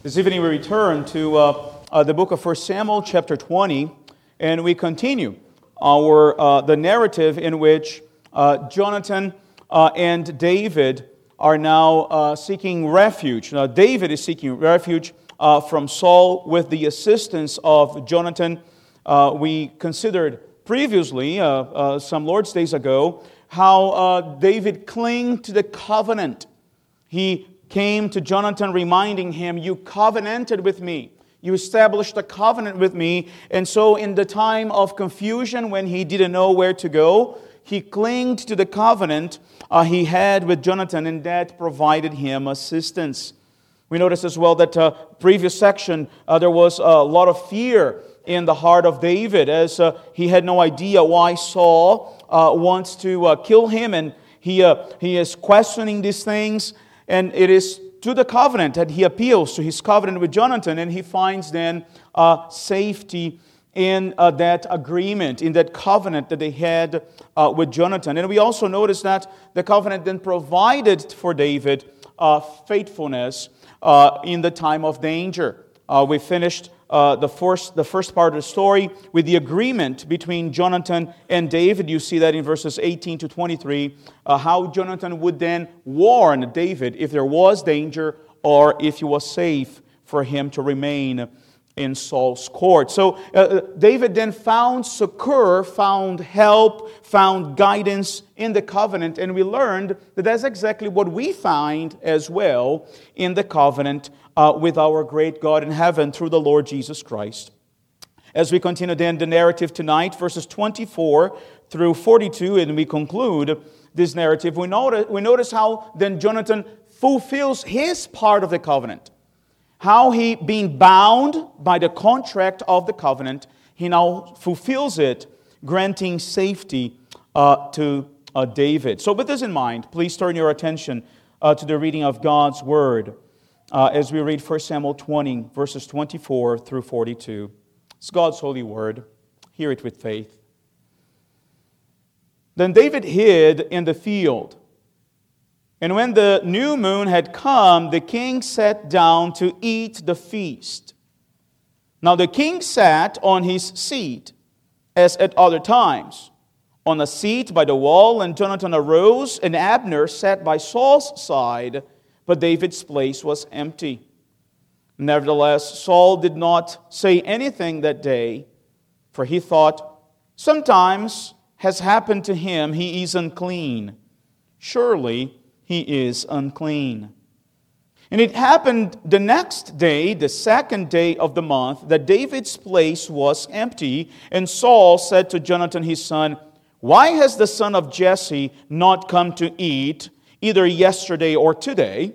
This evening we return to the book of 1 Samuel chapter 20, and we continue the narrative in which Jonathan and David are now seeking refuge. Now, David is seeking refuge from Saul with the assistance of Jonathan. We considered previously, some Lord's days ago, how David clung to the covenant. He came to Jonathan reminding him, "You covenanted with me. You established a covenant with me." And so in the time of confusion, when he didn't know where to go, he clung to the covenant he had with Jonathan, and that provided him assistance. We notice as well that previous section, there was a lot of fear in the heart of David, as he had no idea why Saul wants to kill him, and he is questioning these things. And it is to the covenant that he appeals, to his covenant with Jonathan, and he finds then safety in that agreement, in that covenant that they had with Jonathan. And we also notice that the covenant then provided for David faithfulness in the time of danger. We finished the first part of the story with the agreement between Jonathan and David. You see that in verses 18 to 23, how Jonathan would then warn David if there was danger or if it was safe for him to remain in Saul's court. So David then found succor, found help, found guidance in the covenant, and we learned that that's exactly what we find as well in the covenant with our great God in heaven through the Lord Jesus Christ. As we continue then the narrative tonight, verses 24 through 42, and we conclude this narrative, we notice how then Jonathan fulfills his part of the covenant. How he, being bound by the contract of the covenant, he now fulfills it, granting safety to David. So with this in mind, please turn your attention to the reading of God's Word as we read 1 Samuel 20, verses 24 through 42. It's God's holy Word. Hear it with faith. Then David hid in the field. And when the new moon had come, the king sat down to eat the feast. Now the king sat on his seat, as at other times, on a seat by the wall, and Jonathan arose, and Abner sat by Saul's side, but David's place was empty. Nevertheless, Saul did not say anything that day, for he thought, "Sometimes has happened to him, he is unclean. Surely he is unclean." And it happened the next day, the second day of the month, that David's place was empty. And Saul said to Jonathan his son, "Why has the son of Jesse not come to eat, either yesterday or today?"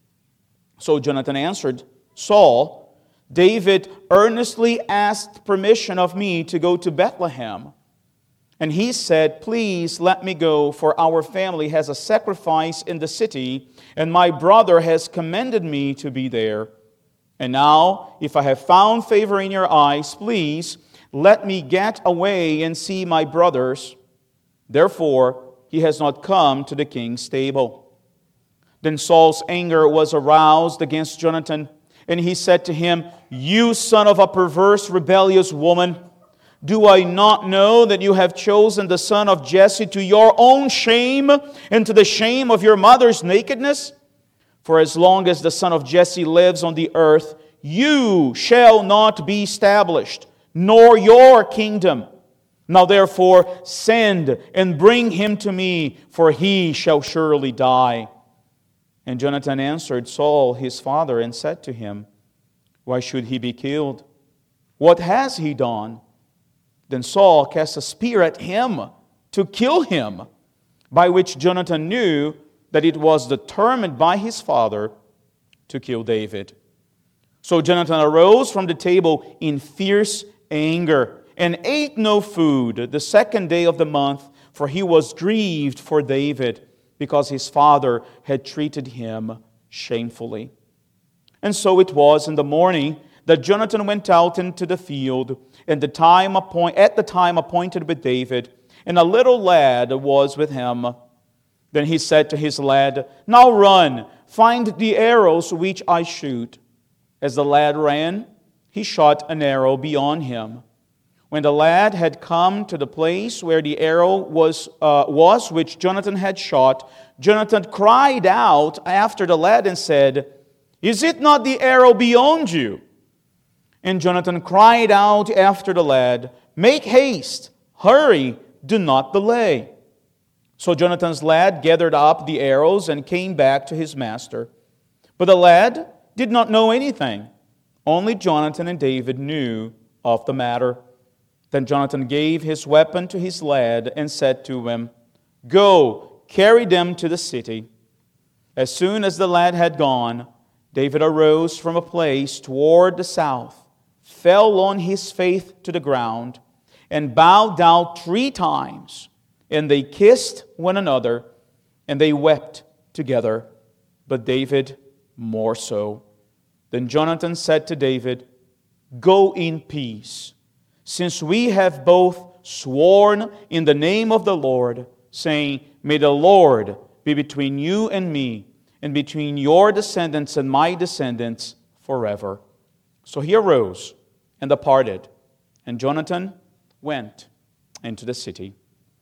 So Jonathan answered Saul, "David earnestly asked permission of me to go to Bethlehem. And he said, 'Please let me go, for our family has a sacrifice in the city, and my brother has commanded me to be there. And now, if I have found favor in your eyes, please let me get away and see my brothers.' Therefore, he has not come to the king's table." Then Saul's anger was aroused against Jonathan, and he said to him, "You son of a perverse, rebellious woman, do I not know that you have chosen the son of Jesse to your own shame and to the shame of your mother's nakedness? For as long as the son of Jesse lives on the earth, you shall not be established, nor your kingdom. Now therefore send and bring him to me, for he shall surely die." And Jonathan answered Saul his father and said to him, "Why should he be killed? What has he done?" Then Saul cast a spear at him to kill him, by which Jonathan knew that it was determined by his father to kill David. So Jonathan arose from the table in fierce anger and ate no food the second day of the month, for he was grieved for David, because his father had treated him shamefully. And so it was in the morning that Jonathan went out into the field at the time appointed with David, and a little lad was with him. Then he said to his lad, "Now run, find the arrows which I shoot." As the lad ran, he shot an arrow beyond him. When the lad had come to the place where the arrow was which Jonathan had shot, Jonathan cried out after the lad and said, "Is it not the arrow beyond you?" And Jonathan cried out after the lad, "Make haste, hurry, do not delay." So Jonathan's lad gathered up the arrows and came back to his master. But the lad did not know anything. Only Jonathan and David knew of the matter. Then Jonathan gave his weapon to his lad and said to him, "Go, carry them to the city." As soon as the lad had gone, David arose from a place toward the south, fell on his face to the ground, and bowed down 3 times. And they kissed one another, and they wept together, but David more so. Then Jonathan said to David, "Go in peace, since we have both sworn in the name of the Lord, saying, 'May the Lord be between you and me, and between your descendants and my descendants forever.'" So he arose and departed, and Jonathan went into the city.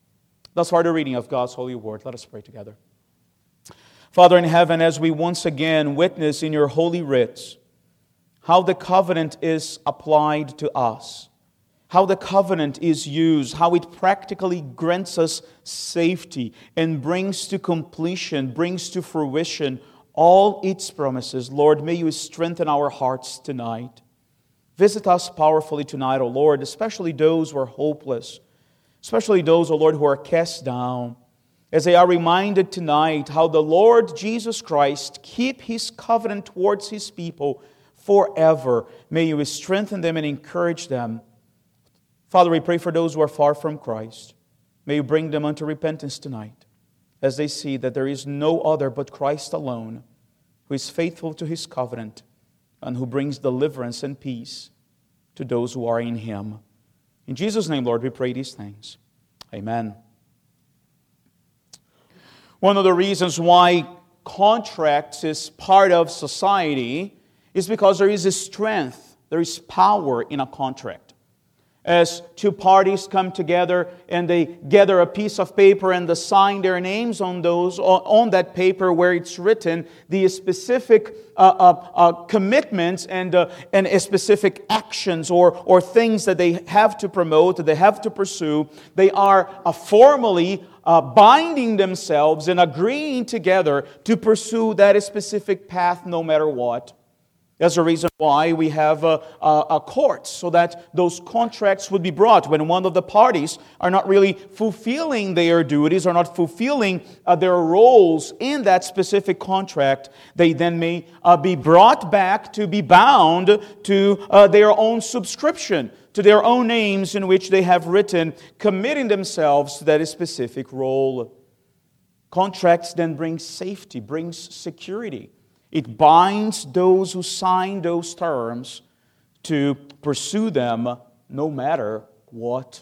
Thus far the reading of God's holy word. Let us pray together. Father in heaven, as we once again witness in your holy writs how the covenant is applied to us, how the covenant is used, how it practically grants us safety and brings to completion, brings to fruition all its promises. Lord, may you strengthen our hearts tonight. Visit us powerfully tonight, O Lord, especially those who are hopeless, especially those, O Lord, who are cast down, as they are reminded tonight how the Lord Jesus Christ keep His covenant towards His people forever. May you strengthen them and encourage them. Father, we pray for those who are far from Christ. May you bring them unto repentance tonight, as they see that there is no other but Christ alone, who is faithful to His covenant and who brings deliverance and peace to those who are in Him. In Jesus' name, Lord, we pray these things. Amen. One of the reasons why contracts is part of society is because there is a strength, there is power in a contract. As 2 parties come together and they gather a piece of paper and they sign their names on that paper where it's written the specific commitments and specific actions or things that they have to promote, that they have to pursue, they are formally binding themselves and agreeing together to pursue that specific path no matter what. That's the reason why we have a court, so that those contracts would be brought when one of the parties are not really fulfilling their duties or not fulfilling their roles in that specific contract. They then may be brought back to be bound to their own subscription, to their own names in which they have written, committing themselves to that specific role. Contracts then bring safety, brings security. It binds those who sign those terms to pursue them no matter what.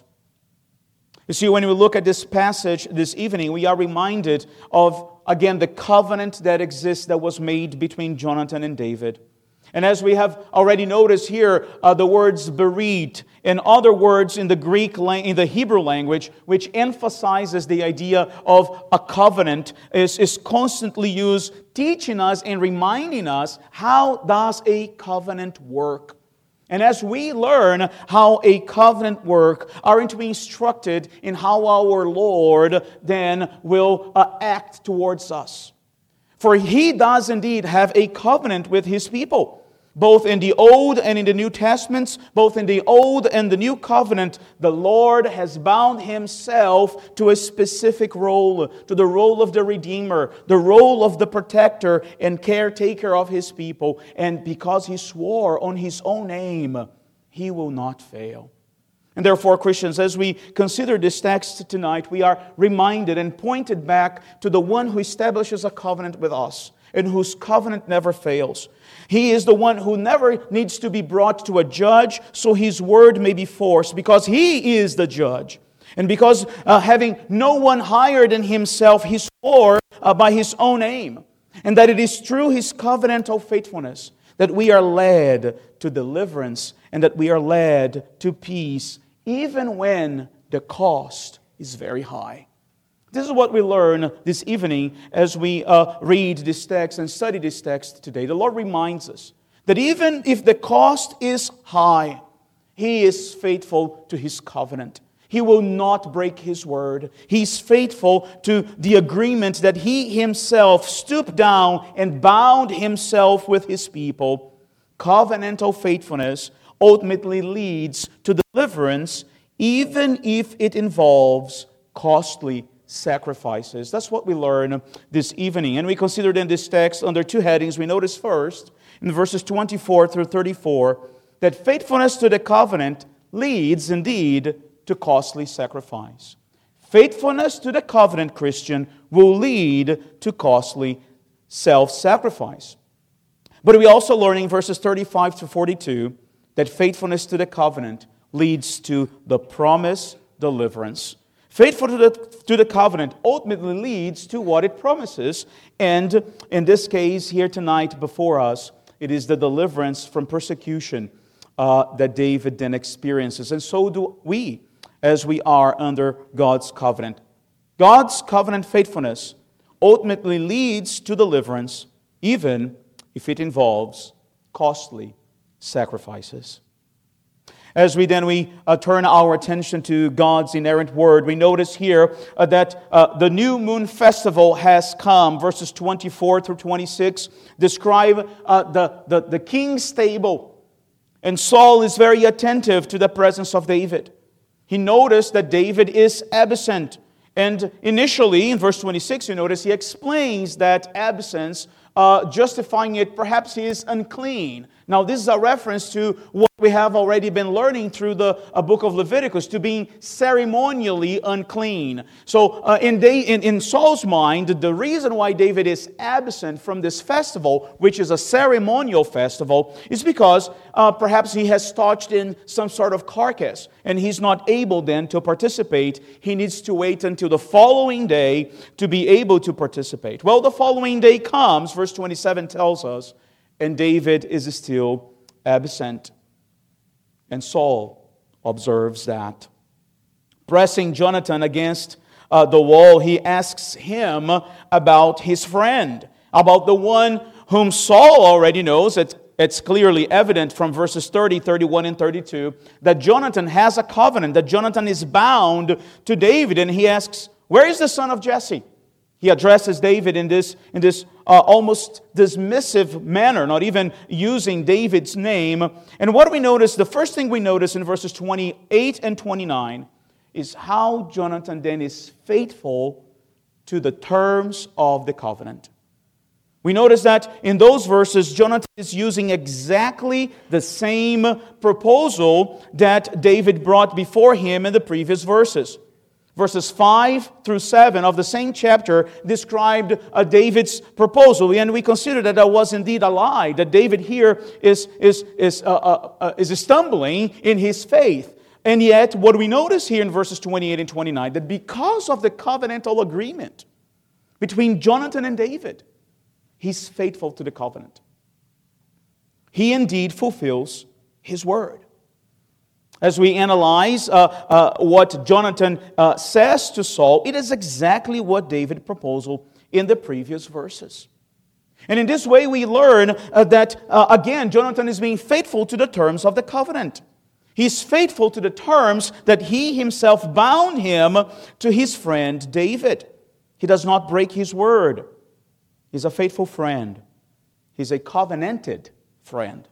You see, when we look at this passage this evening, we are reminded of, again, the covenant that exists that was made between Jonathan and David. And as we have already noticed here, the words bereaved and other words in the Hebrew language, which emphasizes the idea of a covenant, is constantly used, teaching us and reminding us how does a covenant work. And as we learn how a covenant works, are to be instructed in how our Lord then will act towards us. For He does indeed have a covenant with His people. Both in the Old and in the New Testaments, both in the Old and the New Covenant, the Lord has bound Himself to a specific role, to the role of the Redeemer, the role of the protector and caretaker of His people. And because He swore on His own name, He will not fail. And therefore, Christians, as we consider this text tonight, we are reminded and pointed back to the one who establishes a covenant with us and whose covenant never fails. He is the one who never needs to be brought to a judge so His word may be forced, because He is the judge. And because having no one higher than Himself, He swore by His own name. And that it is through His covenantal faithfulness that we are led to deliverance, and that we are led to peace, even when the cost is very high. This is what we learn this evening as we read this text and study this text today. The Lord reminds us that even if the cost is high, He is faithful to His covenant. He will not break His word. He's faithful to the agreement that He Himself stooped down and bound Himself with His people. Covenantal faithfulness ultimately leads to deliverance, even if it involves costly sacrifices. That's what we learn this evening. And we considered in this text under two headings. We notice first, in verses 24 through 34, that faithfulness to the covenant leads indeed to costly sacrifice. Faithfulness to the covenant, Christian, will lead to costly self-sacrifice. But we also learn in verses 35 to 42 that faithfulness to the covenant leads to the promised deliverance. Faithfulness to the covenant ultimately leads to what it promises. And in this case here tonight before us, it is the deliverance from persecution that David then experiences. And so do we, as we are under God's covenant. God's covenant faithfulness ultimately leads to deliverance, even if it involves costly sacrifices. As we turn our attention to God's inerrant word, we notice here that the new moon festival has come. Verses 24 through 26 describe the king's table. And Saul is very attentive to the presence of David. He noticed that David is absent. And initially, in verse 26, you notice he explains that absence, justifying it, perhaps he is unclean. Now, this is a reference to what we have already been learning through the book of Leviticus, to being ceremonially unclean. So, in Saul's mind, the reason why David is absent from this festival, which is a ceremonial festival, is because perhaps he has touched in some sort of carcass, and he's not able then to participate. He needs to wait until the following day to be able to participate. Well, the following day comes, verse 27 tells us, and David is still absent. And Saul observes that. Pressing Jonathan against the wall, he asks him about his friend, about the one whom Saul already knows. It's clearly evident from verses 30, 31, and 32 that Jonathan has a covenant, that Jonathan is bound to David. And he asks, where is the son of Jesse? He addresses David in this almost dismissive manner, not even using David's name. And what do we notice? The first thing we notice in verses 28 and 29 is how Jonathan then is faithful to the terms of the covenant. We notice that in those verses, Jonathan is using exactly the same proposal that David brought before him in the previous verses. Verses 5 through 7 of the same chapter described David's proposal, and we consider that that was indeed a lie, that David here is stumbling in his faith. And yet, what we notice here in verses 28 and 29, that because of the covenantal agreement between Jonathan and David, he's faithful to the covenant. He indeed fulfills his word. As we analyze what Jonathan says to Saul, it is exactly what David proposed in the previous verses. And in this way we learn that, again, Jonathan is being faithful to the terms of the covenant. He's faithful to the terms that he himself bound him to his friend David. He does not break his word. He's a faithful friend. He's a covenanted friend.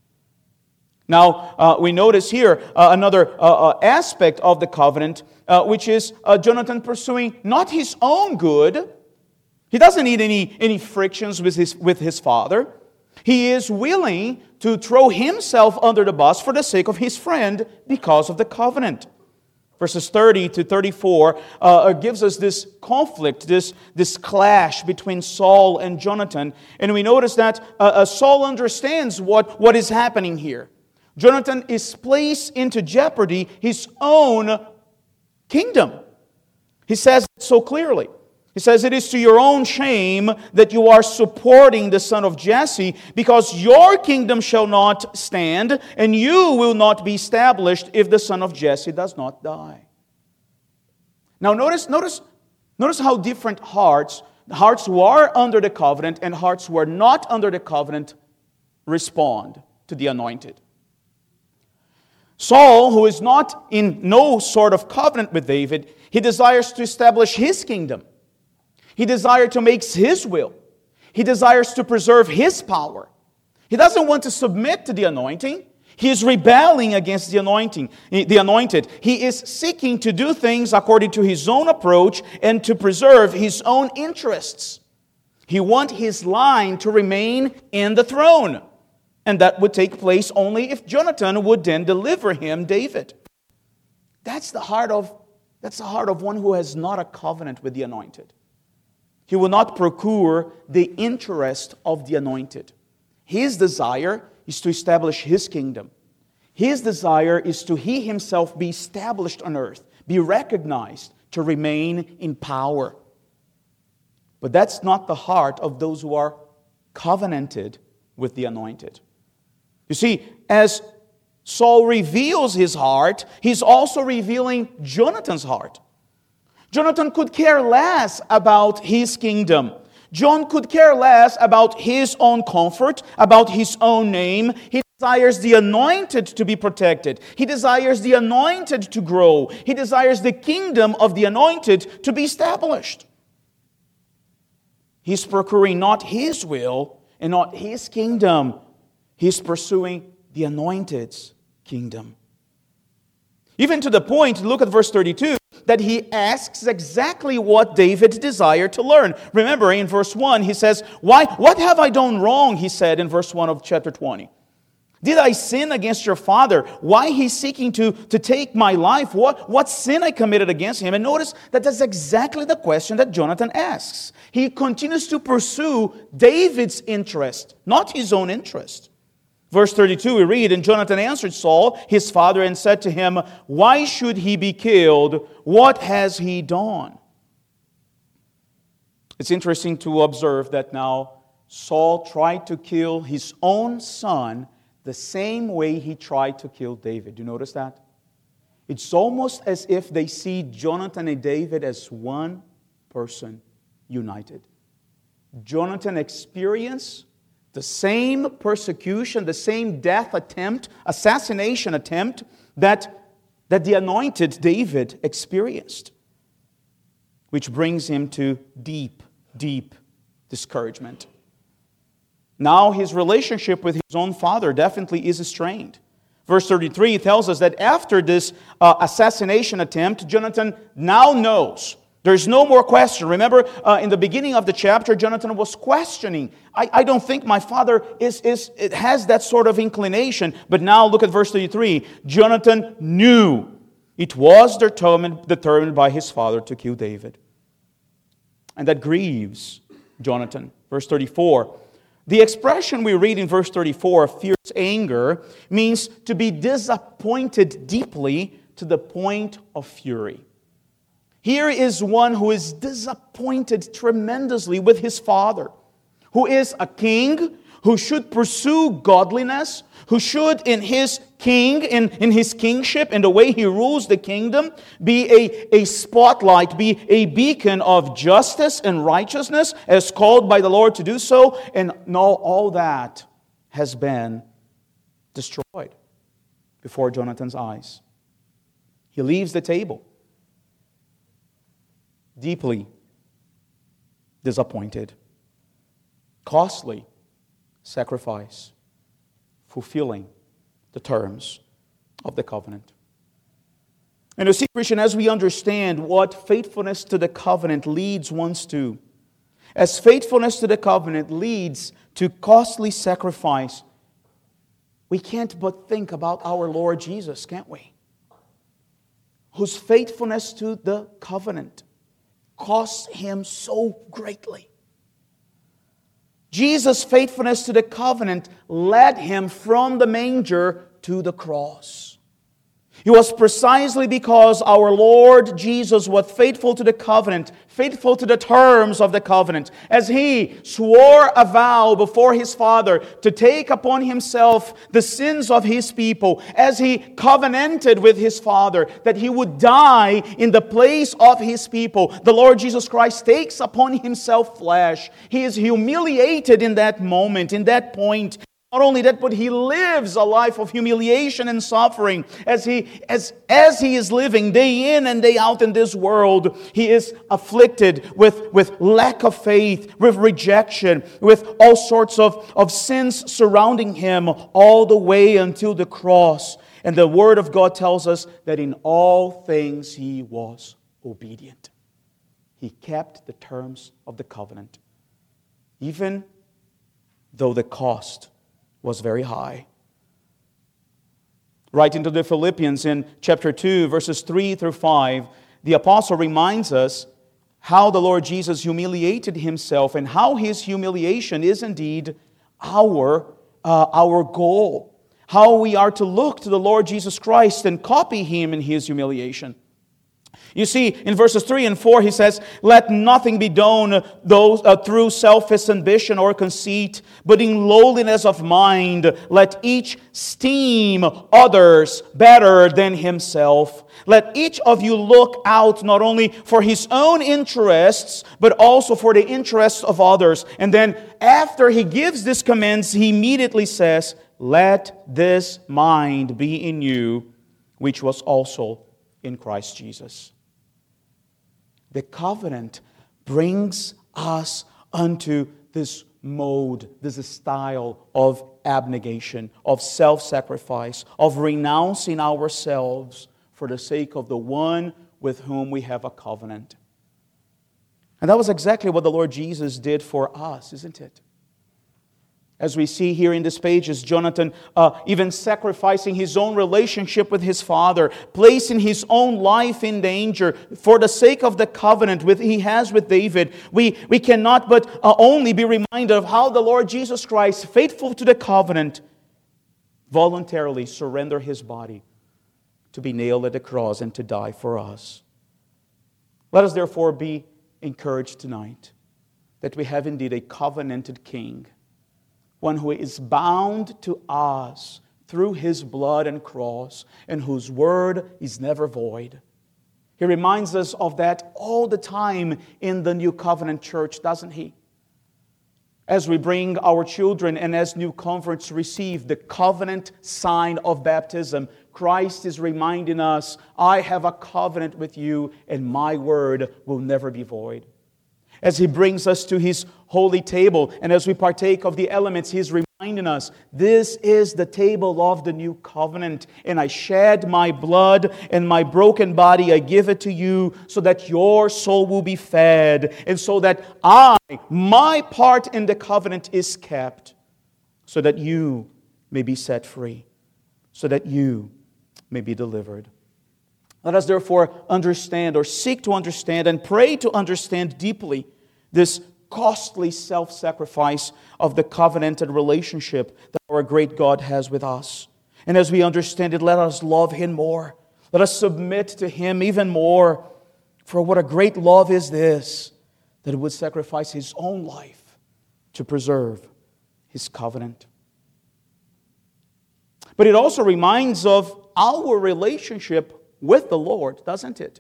Now, we notice here another aspect of the covenant, which is Jonathan pursuing not his own good. He doesn't need any frictions with his father. He is willing to throw himself under the bus for the sake of his friend because of the covenant. Verses 30 to 34 gives us this conflict, this clash between Saul and Jonathan. And we notice that Saul understands what is happening here. Jonathan is placed into jeopardy his own kingdom. He says it so clearly. He says, it is to your own shame that you are supporting the son of Jesse, because your kingdom shall not stand, and you will not be established if the son of Jesse does not die. Now notice how different hearts who are under the covenant and hearts who are not under the covenant, respond to the anointed. Saul, who is not in no sort of covenant with David, he desires to establish his kingdom. He desires to make his will. He desires to preserve his power. He doesn't want to submit to the anointing. He is rebelling against the anointed. He is seeking to do things according to his own approach and to preserve his own interests. He wants his line to remain in the throne. And that would take place only if Jonathan would then deliver him David. That's the heart of one who has not a covenant with the anointed. He will not procure the interest of the anointed. His desire is to establish his kingdom. His desire is to he himself be established on earth, be recognized, to remain in power. But that's not the heart of those who are covenanted with the anointed. You see, as Saul reveals his heart, he's also revealing Jonathan's heart. Jonathan could care less about his kingdom. John could care less about his own comfort, about his own name. He desires the anointed to be protected. He desires the anointed to grow. He desires the kingdom of the anointed to be established. He's procuring not his will and not his kingdom. He's pursuing the anointed's kingdom. Even to the point, look at verse 32, that he asks exactly what David desired to learn. Remember, in verse 1, he says, What have I done wrong, he said in verse 1 of chapter 20. Did I sin against your father? Why he's seeking to take my life? What sin I committed against him? And notice that that's exactly the question that Jonathan asks. He continues to pursue David's interest, not his own interest. Verse 32, we read, and Jonathan answered Saul, his father, and said to him, why should he be killed? What has he done? It's interesting to observe that now Saul tried to kill his own son the same way he tried to kill David. Do you notice that? It's almost as if they see Jonathan and David as one person united. Jonathan experienced the same persecution, the same death attempt, assassination attempt that the anointed David experienced, which brings him to deep, deep discouragement. Now his relationship with his own father definitely is strained. Verse 33 tells us that after this assassination attempt, Jonathan now knows. There's no more question. Remember, in the beginning of the chapter, Jonathan was questioning. I don't think my father has that sort of inclination. But now look at verse 33. Jonathan knew it was determined by his father to kill David. And that grieves Jonathan. Verse 34. The expression we read in verse 34, fierce anger, means to be disappointed deeply to the point of fury. Here is one who is disappointed tremendously with his father, who is a king, who should pursue godliness, who should in his kingship, in the way he rules the kingdom, be a spotlight, be a beacon of justice and righteousness, as called by the Lord to do so. And now all that has been destroyed before Jonathan's eyes. He leaves the table, deeply disappointed. Costly sacrifice, fulfilling the terms of the covenant. And you see, Christian, as we understand what faithfulness to the covenant leads one to, as faithfulness to the covenant leads to costly sacrifice, we can't but think about our Lord Jesus, can't we? Whose faithfulness to the covenant cost him so greatly. Jesus' faithfulness to the covenant led him from the manger to the cross. It was precisely because our Lord Jesus was faithful to the covenant, faithful to the terms of the covenant, as He swore a vow before His Father to take upon Himself the sins of His people, as He covenanted with His Father that He would die in the place of His people. The Lord Jesus Christ takes upon Himself flesh. He is humiliated in that moment, in that point. Not only that, but He lives a life of humiliation and suffering. As He is living day in and day out in this world, He is afflicted with lack of faith, with rejection, with all sorts of sins surrounding Him, all the way until the cross. And the Word of God tells us that in all things He was obedient. He kept the terms of the covenant, even though the cost was very high. Writing to the Philippians in chapter 2, verses 3 through 5, the apostle reminds us how the Lord Jesus humiliated Himself and how His humiliation is indeed our goal. How we are to look to the Lord Jesus Christ and copy Him in His humiliation. You see, in verses 3 and 4, he says, "Let nothing be done through selfish ambition or conceit, but in lowliness of mind, let each esteem others better than himself. Let each of you look out not only for his own interests, but also for the interests of others." And then after he gives these commands, he immediately says, "Let this mind be in you, which was also in Christ Jesus." The covenant brings us unto this mode, this style of abnegation, of self-sacrifice, of renouncing ourselves for the sake of the one with whom we have a covenant. And that was exactly what the Lord Jesus did for us, isn't it? As we see here in this page, is Jonathan even sacrificing his own relationship with his father, placing his own life in danger for the sake of the covenant he has with David. We cannot but only be reminded of how the Lord Jesus Christ, faithful to the covenant, voluntarily surrendered His body to be nailed at the cross and to die for us. Let us therefore be encouraged tonight that we have indeed a covenanted King, one who is bound to us through His blood and cross, and whose word is never void. He reminds us of that all the time in the New Covenant church, doesn't He? As we bring our children and as new converts receive the covenant sign of baptism, Christ is reminding us, "I have a covenant with you, and my word will never be void." As He brings us to His holy table, and as we partake of the elements, He is reminding us, "This is the table of the new covenant, and I shed my blood and my broken body, I give it to you, so that your soul will be fed, and so that my part in the covenant is kept, so that you may be set free, so that you may be delivered." Let us therefore understand, or seek to understand, and pray to understand deeply this costly self-sacrifice of the covenanted relationship that our great God has with us. And as we understand it, let us love Him more. Let us submit to Him even more. For what a great love is this, that it would sacrifice His own life to preserve His covenant. But it also reminds of our relationship with the Lord, doesn't it?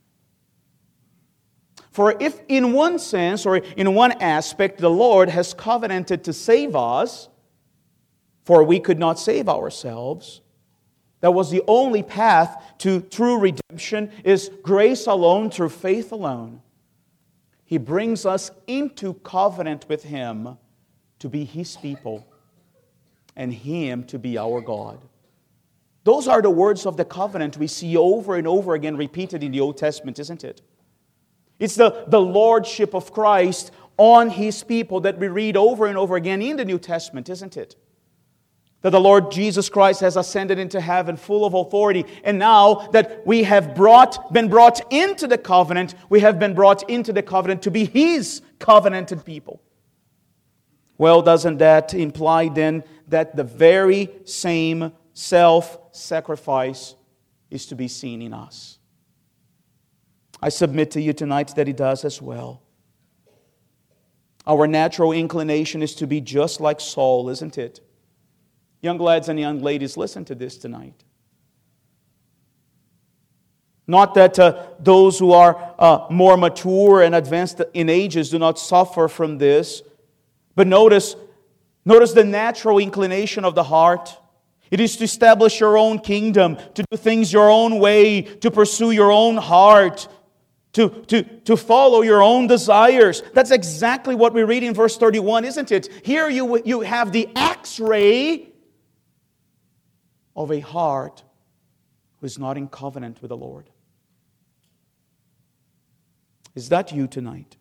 For if in one sense or in one aspect the Lord has covenanted to save us, for we could not save ourselves, that was the only path to true redemption, is grace alone through faith alone. He brings us into covenant with Him to be His people and Him to be our God. Those are the words of the covenant we see over and over again repeated in the Old Testament, isn't it? It's the lordship of Christ on His people that we read over and over again in the New Testament, isn't it? That the Lord Jesus Christ has ascended into heaven full of authority. And now that we have been brought into the covenant, we have been brought into the covenant to be His covenanted people. Well, doesn't that imply then that the very same self-sacrifice is to be seen in us. I submit to you tonight that it does as well. Our natural inclination is to be just like Saul, isn't it? Young lads and young ladies, listen to this tonight. Not that those who are more mature and advanced in ages do not suffer from this, but notice the natural inclination of the heart. It is to establish your own kingdom, to do things your own way, to pursue your own heart, to follow your own desires. That's exactly what we read in verse 31, isn't it? Here you have the X-ray of a heart who is not in covenant with the Lord. Is that you tonight?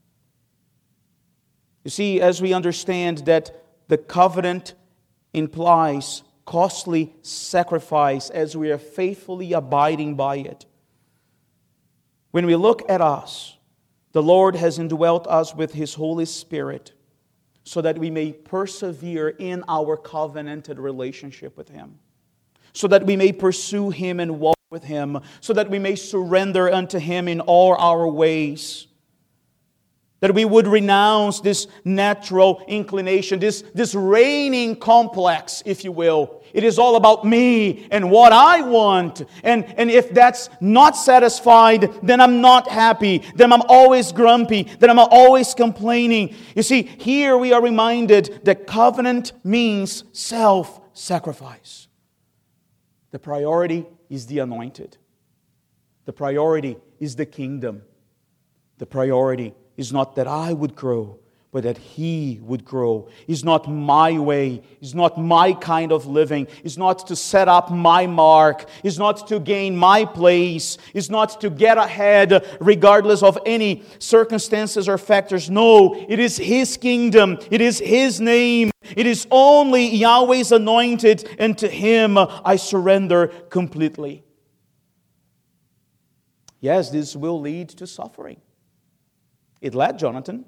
You see, as we understand that the covenant implies costly sacrifice as we are faithfully abiding by it, when we look at us, the Lord has indwelt us with His Holy Spirit so that we may persevere in our covenanted relationship with Him, so that we may pursue Him and walk with Him, so that we may surrender unto Him in all our ways, that we would renounce this natural inclination, this reigning complex, if you will. It is all about me and what I want. And if that's not satisfied, then I'm not happy. Then I'm always grumpy. Then I'm always complaining. You see, here we are reminded that covenant means self-sacrifice. The priority is the anointed. The priority is the kingdom. The priority is not that I would grow, but that He would grow. It's not my way. It's not my kind of living. It's not to set up my mark. It's not to gain my place. It's not to get ahead regardless of any circumstances or factors. No, it is His kingdom. It is His name. It is only Yahweh's anointed, and to Him I surrender completely. Yes, this will lead to suffering. It led Jonathan.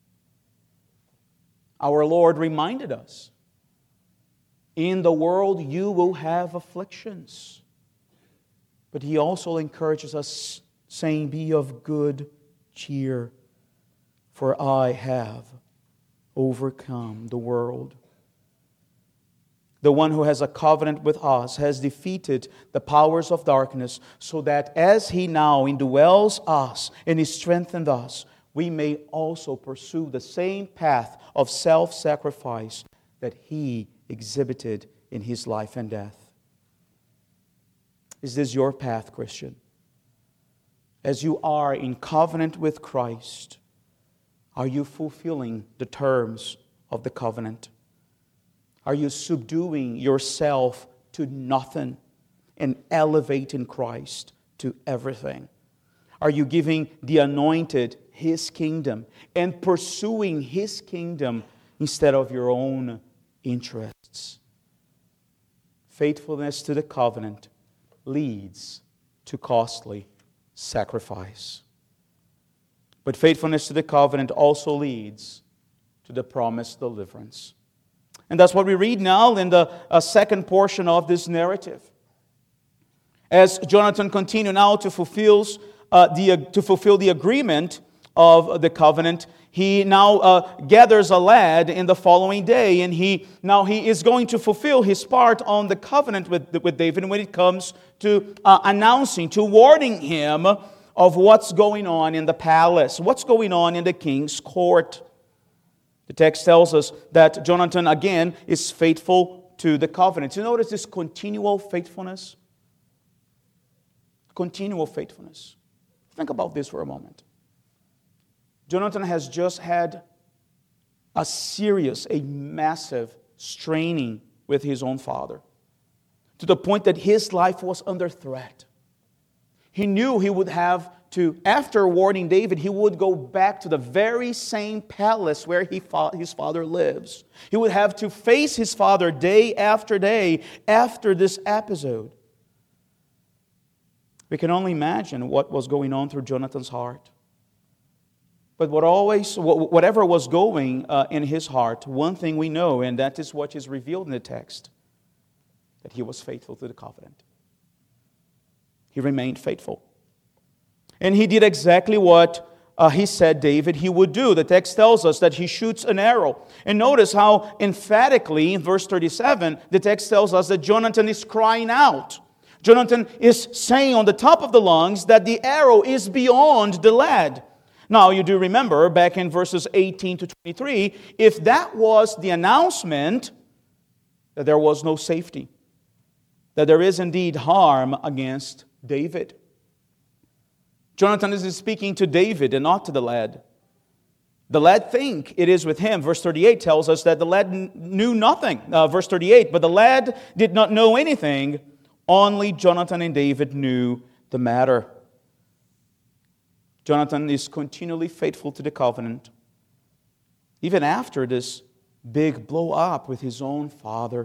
Our Lord reminded us, in the world you will have afflictions. But He also encourages us, saying, be of good cheer, for I have overcome the world. The one who has a covenant with us has defeated the powers of darkness, so that as He now indwells us and He strengthens us, we may also pursue the same path of self-sacrifice that He exhibited in His life and death. Is this your path, Christian? As you are in covenant with Christ, are you fulfilling the terms of the covenant? Are you subduing yourself to nothing and elevating Christ to everything? Are you giving the anointed His kingdom and pursuing His kingdom instead of your own interests? Faithfulness to the covenant leads to costly sacrifice. But faithfulness to the covenant also leads to the promised deliverance. And that's what we read now in the second portion of this narrative. As Jonathan continues now to fulfill the agreement of the covenant, he now gathers a lad in the following day, and he is going to fulfill his part on the covenant with David when it comes to announcing, to warning him of what's going on in the palace, what's going on in the king's court. The text tells us that Jonathan, again, is faithful to the covenant. You notice this continual faithfulness? Continual faithfulness. Think about this for a moment. Jonathan has just had a massive straining with his own father, to the point that his life was under threat. He knew he would have to, after warning David, he would go back to the very same palace where his father lives. He would have to face his father day after day after this episode. We can only imagine what was going on through Jonathan's heart. But whatever was going in his heart, one thing we know, and that is what is revealed in the text, that he was faithful to the covenant. He remained faithful. And he did exactly what he said David he would do. The text tells us that he shoots an arrow. And notice how emphatically, in verse 37, the text tells us that Jonathan is crying out. Jonathan is saying on the top of the lungs that the arrow is beyond the lad. Now, you do remember, back in verses 18 to 23, if that was the announcement, that there was no safety, that there is indeed harm against David. Jonathan is speaking to David and not to the lad. The lad think it is with him. Verse 38 tells us that the lad knew nothing. Verse 38, but the lad did not know anything. Only Jonathan and David knew the matter. Jonathan is continually faithful to the covenant, even after this big blow up with his own father.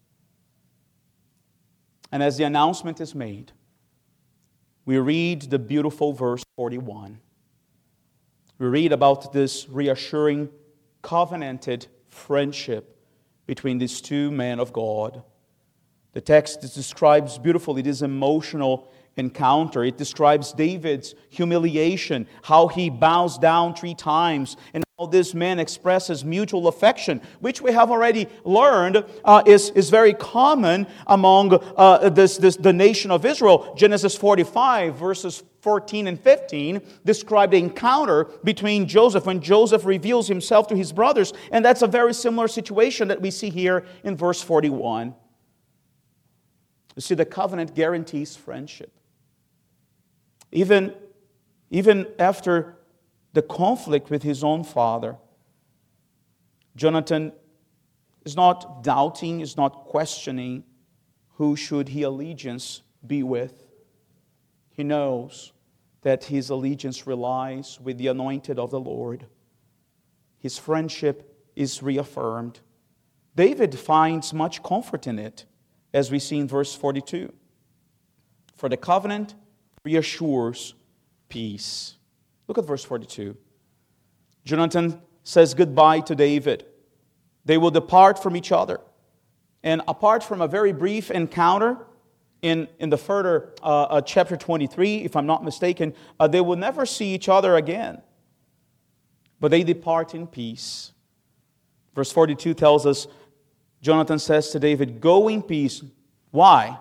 And as the announcement is made, we read the beautiful verse 41. We read about this reassuring, covenanted friendship between these two men of God. The text describes beautifully this emotional encounter. It describes David's humiliation, how he bows down 3 times, and how this man expresses mutual affection, which we have already learned is very common among the nation of Israel. Genesis 45, verses 14 and 15, describe the encounter between Joseph, when Joseph reveals himself to his brothers, and that's a very similar situation that we see here in verse 41. You see, the covenant guarantees friendship. Even after the conflict with his own father, Jonathan is not doubting, is not questioning who should his allegiance be with. He knows that his allegiance relies with the anointed of the Lord. His friendship is reaffirmed. David finds much comfort in it, as we see in verse 42. For the covenant reassures peace. Look at verse 42. Jonathan says goodbye to David. They will depart from each other. And apart from a very brief encounter in the further chapter 23, if I'm not mistaken, they will never see each other again. But they depart in peace. Verse 42 tells us, Jonathan says to David, go in peace. Why?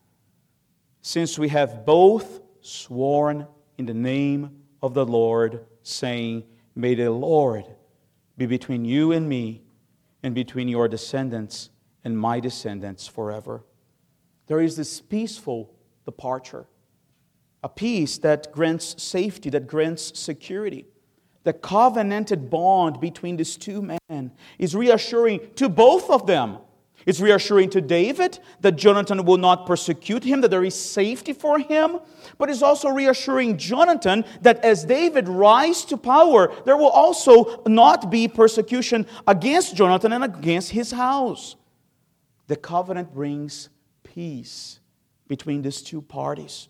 Since we have both sworn in the name of the Lord, saying, may the Lord be between you and me, and between your descendants and my descendants forever. There is this peaceful departure, a peace that grants safety, that grants security. The covenanted bond between these two men is reassuring to both of them. It's reassuring to David that Jonathan will not persecute him, that there is safety for him. But it's also reassuring Jonathan that as David rises to power, there will also not be persecution against Jonathan and against his house. The covenant brings peace between these two parties.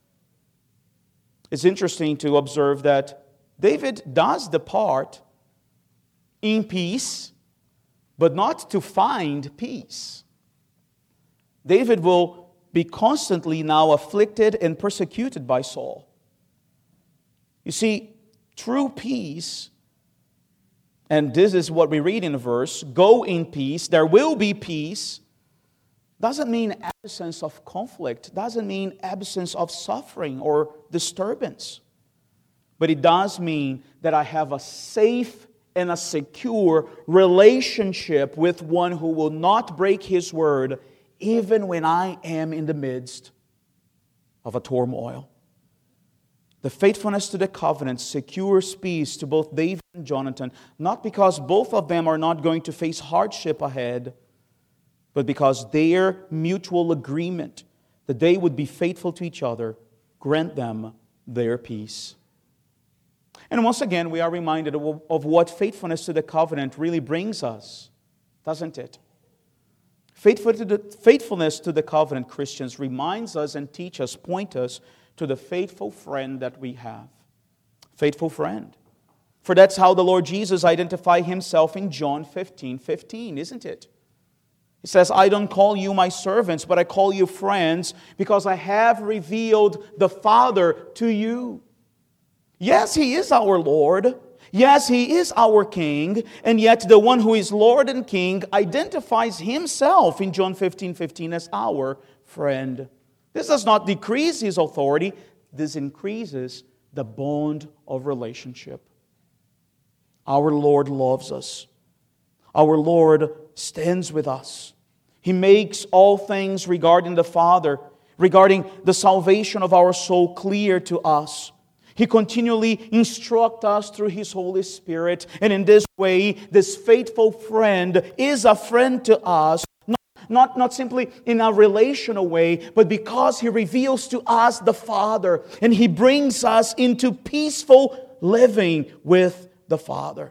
It's interesting to observe that David does depart in peace, but not to find peace. David will be constantly now afflicted and persecuted by Saul. You see, true peace, and this is what we read in the verse, go in peace, there will be peace, doesn't mean absence of conflict, doesn't mean absence of suffering or disturbance. But it does mean that I have a safe and a secure relationship with one who will not break his word, even when I am in the midst of a turmoil. The faithfulness to the covenant secures peace to both David and Jonathan, not because both of them are not going to face hardship ahead, but because their mutual agreement that they would be faithful to each other grant them their peace. And once again, we are reminded of what faithfulness to the covenant really brings us, doesn't it? Faithfulness to the covenant, Christians, reminds us and teaches us, point us to the faithful friend that we have. Faithful friend. For that's how the Lord Jesus identified himself in John 15:15, isn't it? He says, I don't call you my servants, but I call you friends, because I have revealed the Father to you. Yes, He is our Lord. Yes, He is our King. And yet the one who is Lord and King identifies Himself in John 15:15 as our friend. This does not decrease His authority. This increases the bond of relationship. Our Lord loves us. Our Lord stands with us. He makes all things regarding the Father, regarding the salvation of our soul, clear to us. He continually instructs us through His Holy Spirit. And in this way, this faithful friend is a friend to us, not simply in a relational way, but because He reveals to us the Father, and He brings us into peaceful living with the Father.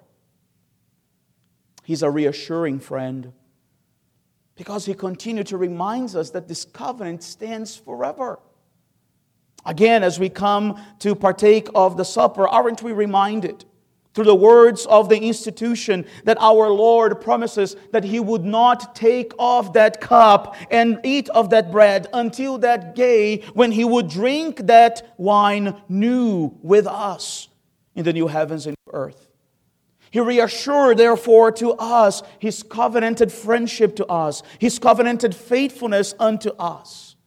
He's a reassuring friend, because He continues to remind us that this covenant stands forever. Again, as we come to partake of the supper, aren't we reminded through the words of the institution that our Lord promises that He would not take off that cup and eat of that bread until that day when He would drink that wine new with us in the new heavens and earth. He reassured, therefore, to us His covenanted friendship to us, His covenanted faithfulness unto us.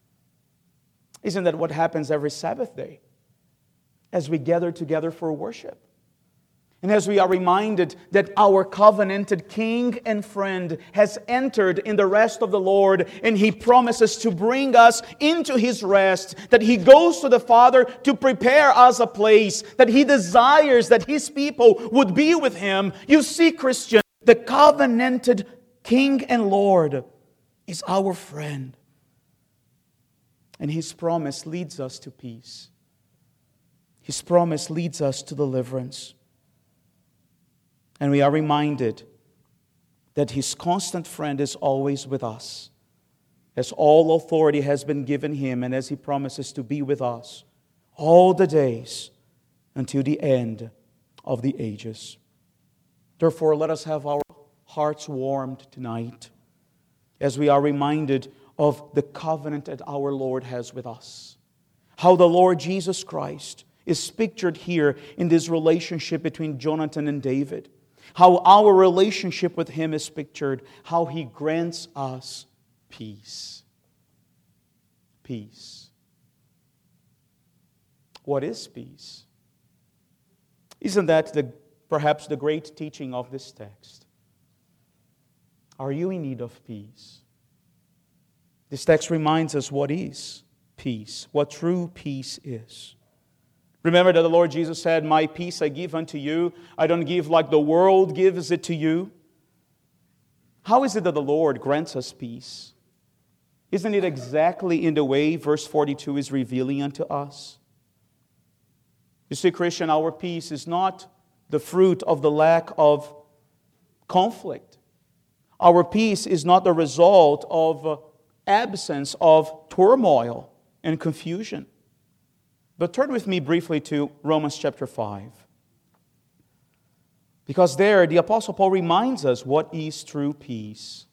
Isn't that what happens every Sabbath day as we gather together for worship? And as we are reminded that our covenanted King and friend has entered in the rest of the Lord, and He promises to bring us into His rest, that He goes to the Father to prepare us a place, that He desires that His people would be with Him. You see, Christian, the covenanted King and Lord is our friend. And His promise leads us to peace. His promise leads us to deliverance. And we are reminded that His constant friend is always with us, as all authority has been given Him, and as He promises to be with us all the days until the end of the ages. Therefore, let us have our hearts warmed tonight as we are reminded of the covenant that our Lord has with us. How the Lord Jesus Christ is pictured here in this relationship between Jonathan and David. How our relationship with Him is pictured. How He grants us peace. Peace. What is peace? Isn't that perhaps the great teaching of this text? Are you in need of peace? This text reminds us what is peace, what true peace is. Remember that the Lord Jesus said, "My peace I give unto you. I don't give like the world gives it to you." How is it that the Lord grants us peace? Isn't it exactly in the way verse 42 is revealing unto us? You see, Christian, our peace is not the fruit of the lack of conflict. Our peace is not the result of absence of turmoil and confusion. But turn with me briefly to Romans chapter 5. Because there, the Apostle Paul reminds us what is true peace.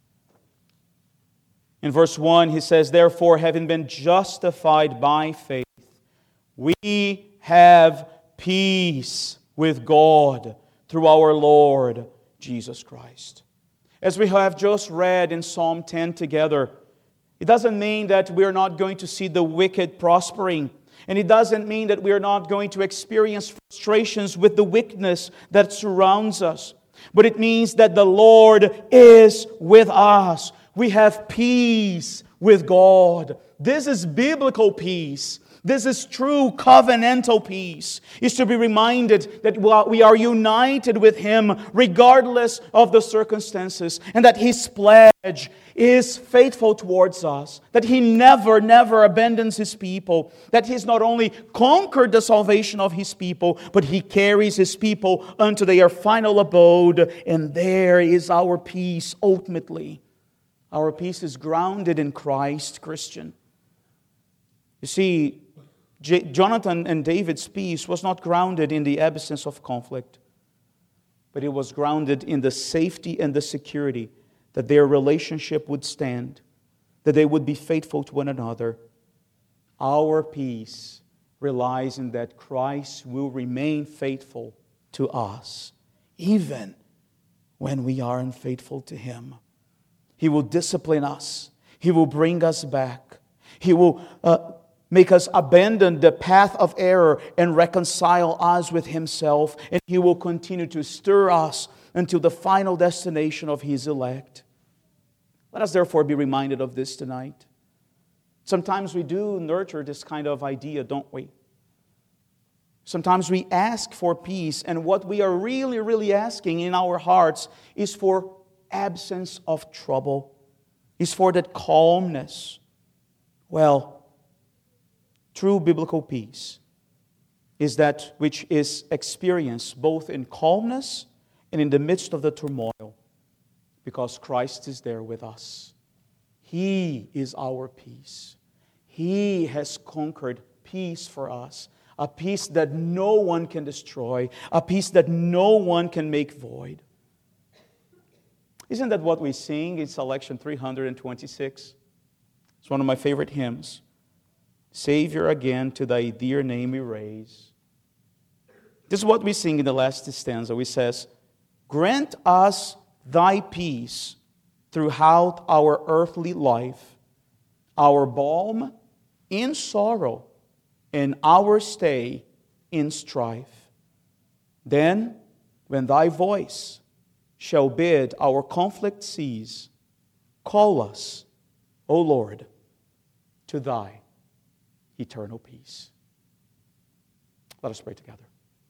In verse 1, he says, "Therefore, having been justified by faith, we have peace with God through our Lord Jesus Christ." As we have just read in Psalm 10 together, it doesn't mean that we're not going to see the wicked prospering. And it doesn't mean that we are not going to experience frustrations with the wickedness that surrounds us. But it means that the Lord is with us. We have peace with God. This is biblical peace. This is true covenantal peace. Is to be reminded that we are united with Him regardless of the circumstances, and that His pledge is faithful towards us, that He never abandons His people, that He's not only conquered the salvation of His people, but He carries His people unto their final abode, and there is our peace ultimately. Our peace is grounded in Christ, Christian. You see, Jonathan and David's peace was not grounded in the absence of conflict, but it was grounded in the safety and the security that their relationship would stand, that they would be faithful to one another. Our peace relies in that Christ will remain faithful to us, even when we are unfaithful to Him. He will discipline us. He will bring us back. He will make us abandon the path of error and reconcile us with Himself. And He will continue to stir us until the final destination of His elect. Let us therefore be reminded of this tonight. Sometimes we do nurture this kind of idea, don't we? Sometimes we ask for peace, and what we are really asking in our hearts is for absence of trouble, is for that calmness. Well, true biblical peace is that which is experienced both in calmness and in the midst of the turmoil, because Christ is there with us. He is our peace. He has conquered peace for us, a peace that no one can destroy, a peace that no one can make void. Isn't that what we sing in Selection 326? It's one of my favorite hymns. Savior, again to thy dear name we raise. This is what we sing in the last stanza. We says, grant us thy peace throughout our earthly life, our balm in sorrow, and our stay in strife. Then, when thy voice shall bid our conflict cease, call us, O Lord, to thy eternal peace. Let us pray together.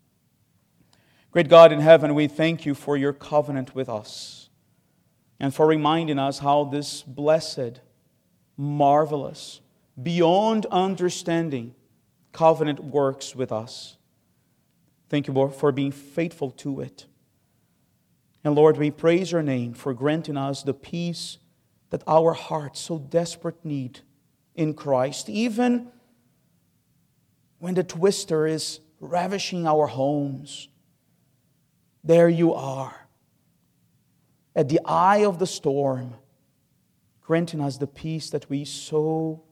Great God in heaven, we thank you for your covenant with us and for reminding us how this blessed, marvelous, beyond understanding covenant works with us. Thank you, Lord, for being faithful to it. And Lord, we praise your name for granting us the peace that our hearts so desperate need in Christ, even when the twister is ravishing our homes. There you are, at the eye of the storm, granting us the peace that we are so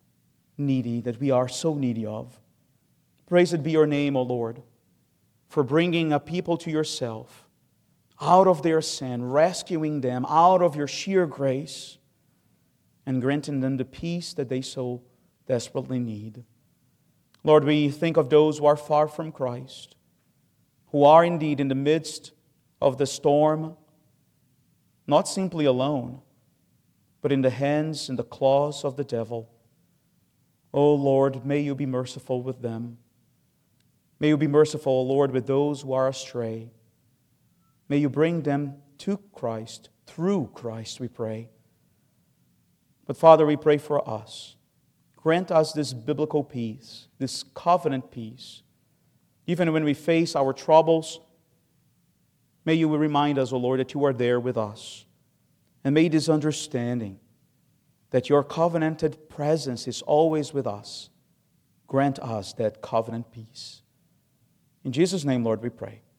needy of. Praised be your name, O Lord, for bringing a people to yourself out of their sin, rescuing them out of your sheer grace, and granting them the peace that they so desperately need. Lord, we think of those who are far from Christ, who are indeed in the midst of the storm, not simply alone, but in the hands and the claws of the devil. O Lord, may you be merciful with them. May you be merciful, O Lord, with those who are astray. May you bring them to Christ, through Christ, we pray. But Father, we pray for us. Grant us this biblical peace, this covenant peace. Even when we face our troubles, may you remind us, O Lord, that you are there with us. And may this understanding that your covenanted presence is always with us, grant us that covenant peace. In Jesus' name, Lord, we pray.